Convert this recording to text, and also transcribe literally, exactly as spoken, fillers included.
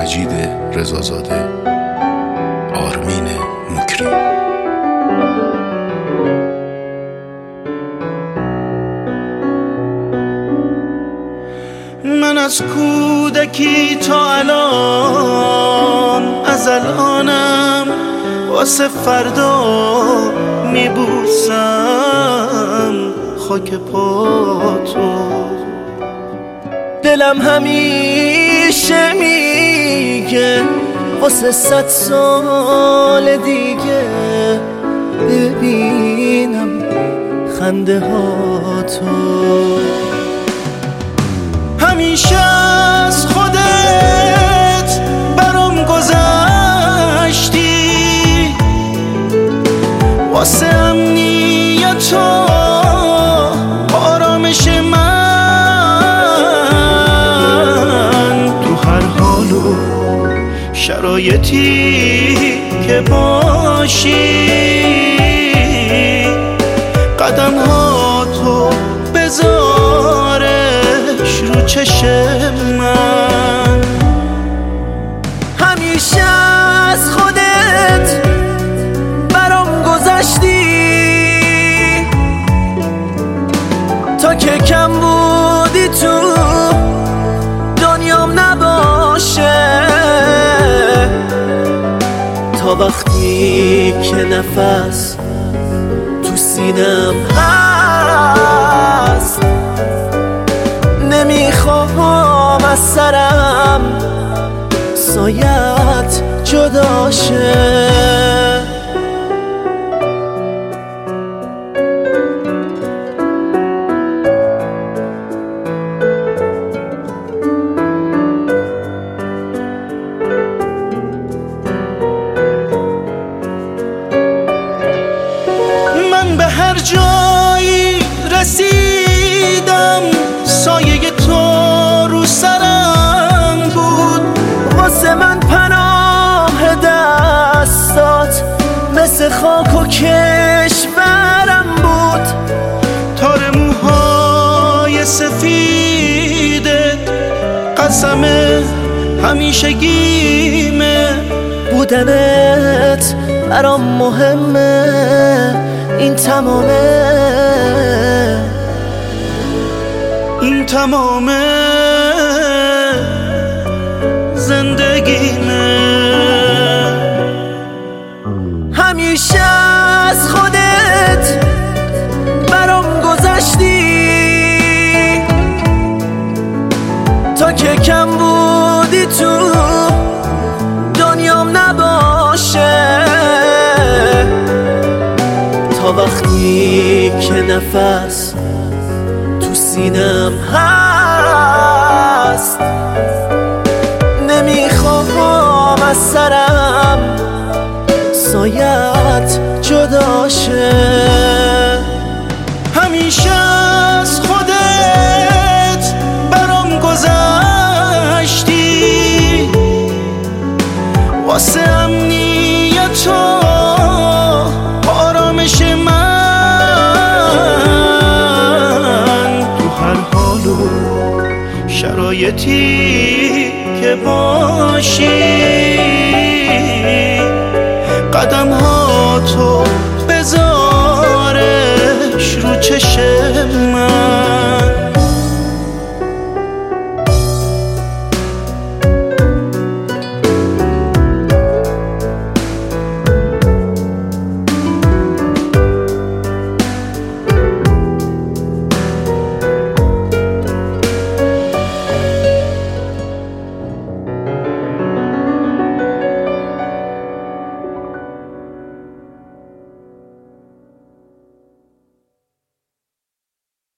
مجید رضازاده، آرمین مکری. من از کودکی تا الان، از الانم واسه فردا میبوسم خاک پاتو. دلم همیشه میگه واسه صد سال دیگه ببینم خنده هاتو. همیشه از خودت برام گذشتی، واسه امنیت و آرامش من، تو هر حال و شرایطی که باشی قدم هاتو بذارش رو چشم من. همیشه از خودت برام گذشتی تا که کم بودی تو دنیام نباشه، تا وقتی که نفس تو سینم هست نمیخوام از سرم سایت جدا شه. من به هر جایی رسیدم سایه تو رو سرم بود، واسه من پناه دستات مثل خاک و کشورم بود. تار موهای سفیدت قسم همیشگیمه، بودنت برام مهمه، این تمامه این تمامه زندگیمه. همیشه از خودت برام گذشتی تا که کم بودی تو دنیام نباشه، تا وقتی که نفس تو سینم هست نمیخوام از سرم سایت جدا شه. همیشه از خودت برام گذشتی، واسه امنیت و آرامش من، تو هر حال و شرایطی که باشی قدم هاتو بذارش رو چشم من.